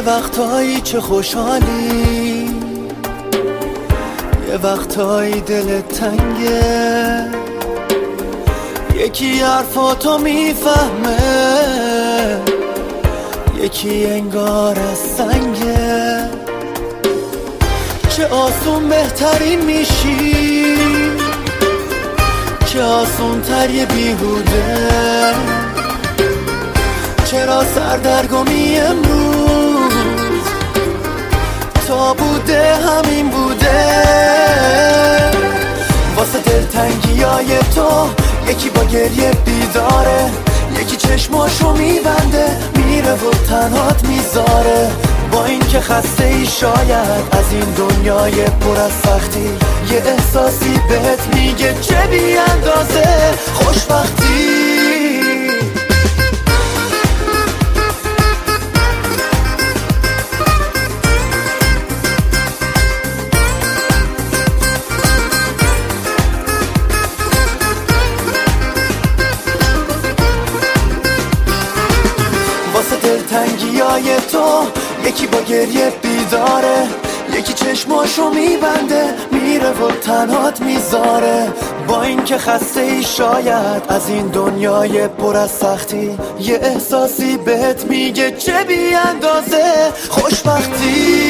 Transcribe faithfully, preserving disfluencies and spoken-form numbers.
وقتایی چه خوشحالی، یه وقتایی دلت تنگه، یکی حرفاتو میفهمه، یکی انگار از سنگه. چه آسون بهترین میشی، چه آسون تر یه بیهوده. چرا سردرگمی امروز تا بوده همین بوده. واسه دلتنگی های تو یکی با گریه بیداره، یکی چشماشو میبنده میره و تنهات میذاره. با این که خسته ای شاید از این دنیای پر از سختی، یه احساسی بهت میگه چه بی اندازه خوشبختی. واسه دلتنگی های تو یکی با گریه بیداره، یکی چشماشو میبنده میره و تنهات میذاره. با این که خسته ای شاید از این دنیای پر از سختی، یه احساسی بهت میگه چه بی اندازه خوشبختی.